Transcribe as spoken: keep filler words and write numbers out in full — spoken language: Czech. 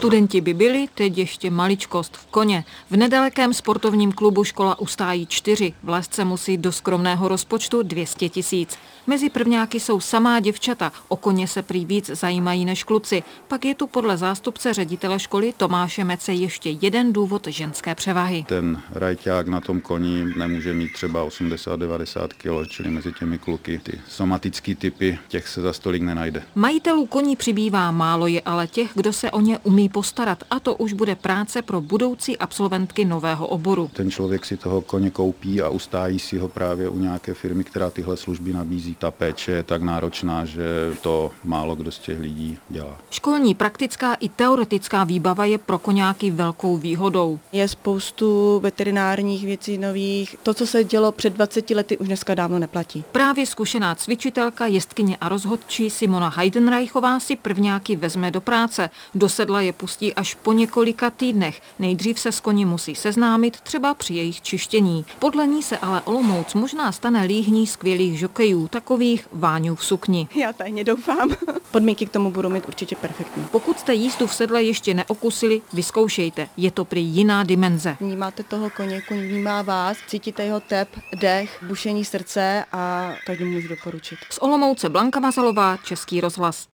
Studenti by byli, teď ještě maličkost v koně. V nedalekém sportovním klubu Škola ustájí čtyři. V Lezce musí do skromného rozpočtu dvě stě tisíc. Mezi prvňáky jsou samá děvčata. O koně se prý víc zajímají než kluci. Pak je tu podle zástupce ředitele školy Tomáše Mece ještě jeden důvod ženské převahy. Ten rajťák na tom koni nemůže mít třeba osmdesát devadesát kilo, čili mezi těmi kluky ty somatické typy, těch se za stolik nenajde. Majitelů koní přibývá, málo je ale těch, kdo se o ně umí postarat, a to už bude práce pro budoucí absolventky nového oboru. Ten člověk si toho koně koupí a ustájí si ho právě u nějaké firmy, která tyhle služby nabízí. Ta péče je tak náročná, že to málo kdo z těch lidí dělá. Školní praktická i teoretická výbava je pro koňáky velkou výhodou. Je spoustu veterinárních věcí nových. To, co se dělo před dvaceti lety, už dneska dávno neplatí. Právě zkušená cvičitelka, jezdkyně a rozhodčí Simona Heidenreichová si prvňáky vezme do práce. Do sedla je pustí až po několika týdnech. Nejdřív se s koní musí seznámit, třeba při jejich čištění. Podle ní se ale Olomouc možná stane líhní skvělých žokejů, takových Váňů v sukni. Já tajně doufám. Podmínky k tomu budou mít určitě perfektní. Pokud jste jízdu v sedle ještě neokusili, vyzkoušejte. Je to prý jiná dimenze. Vnímáte toho koně, koň vnímá vás, cítíte jeho tep, dech, bušení srdce a každému můžu doporučit. Z Olomouce Blanka Mazalová, Český rozhlas.